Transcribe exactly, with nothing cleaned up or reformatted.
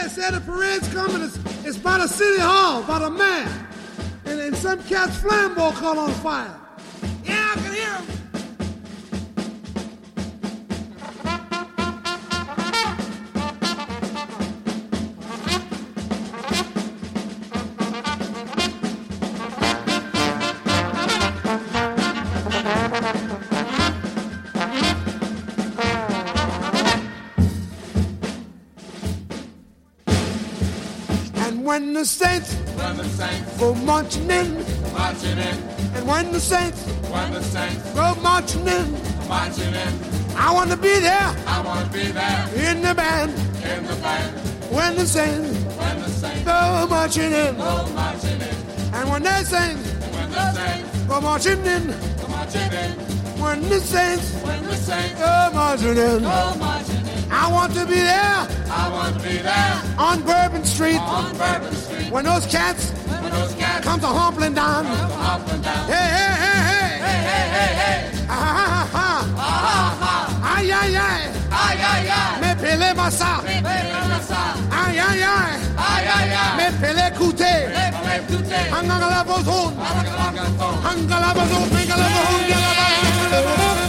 They said the parade's coming. It's, it's by the city hall, by the man. And, and some cat's flambeau caught on fire. Yeah, I can hear him. When the saints, when the saints go marching in, marching in, and when the saints, when the saints go marching in, marching in, I want to be there, I want to be there in the band, in the band. When the saints, when the saints go marching in, go marching in, and when they sing, when the saints go marching in, go marching in, when the saints, when the saints go marching in, go marching in. I want to be there, I want to be there on Bourbon Street, on Bourbon Street, when those cats, when those cats come to humpling down, come to humpling down. Hey, hey, hey, hey, hey, hey, hey, hey, ah, ha, ha, ah, ha, ha, ay, ay, ay, ay, ay, ay, me pele massa, me pele massa, ay, ay, ay, ay, ay, ay, me pele kute, me pele kute, hangala bozon, hangala bozon, hangala bozon, hangala bozon, hangala bozon.